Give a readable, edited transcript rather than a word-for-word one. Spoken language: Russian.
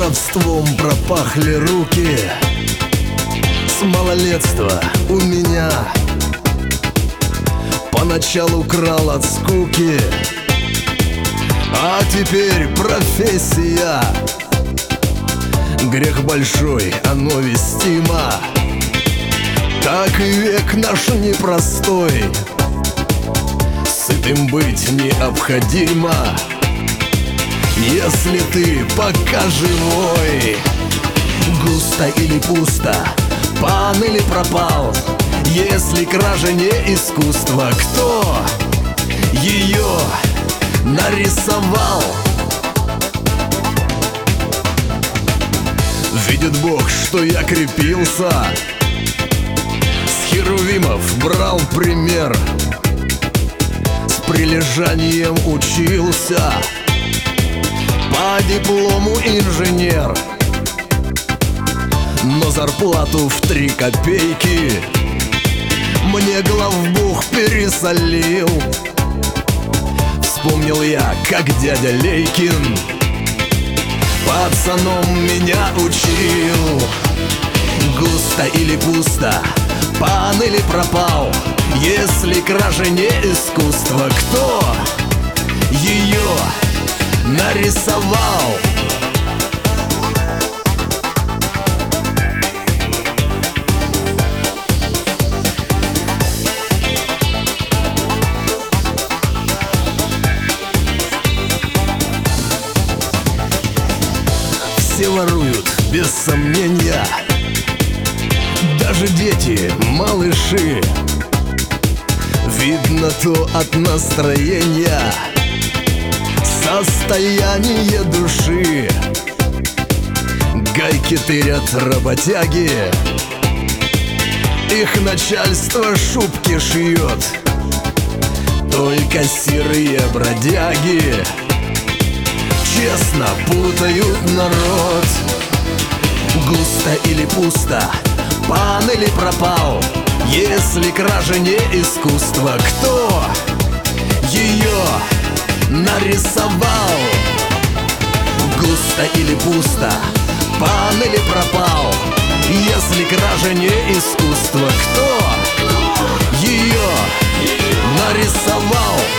Воровством пропахли руки. С малолетства у меня поначалу крал от скуки, а теперь профессия. Грех большой, оно вестимо. Так и век наш непростой, сытым быть необходимо. Если ты пока живой, густо или пусто, пан или пропал. Если кража не искусство, кто ее нарисовал? Видит Бог, что я крепился, с херувимов брал пример, с прилежанием учился, по диплому инженер. Но зарплату в 3 копейки мне главбух пересолил. Вспомнил я, как дядя Лейкин пацаном меня учил. Густо или пусто, пан или пропал. Если кража не искусство, кто ее нарисовал? Все воруют, без сомнения, даже дети, малыши. Видно то от настроения, состояние души. Гайки тырят работяги, их начальство шубки шьет. Только серые бродяги честно путают народ. Густо или пусто, пан или пропал. Если кража не искусство, кто ее нарисовал? Густо или пусто, пан или пропал. Если кража не искусство, кто ее нарисовал?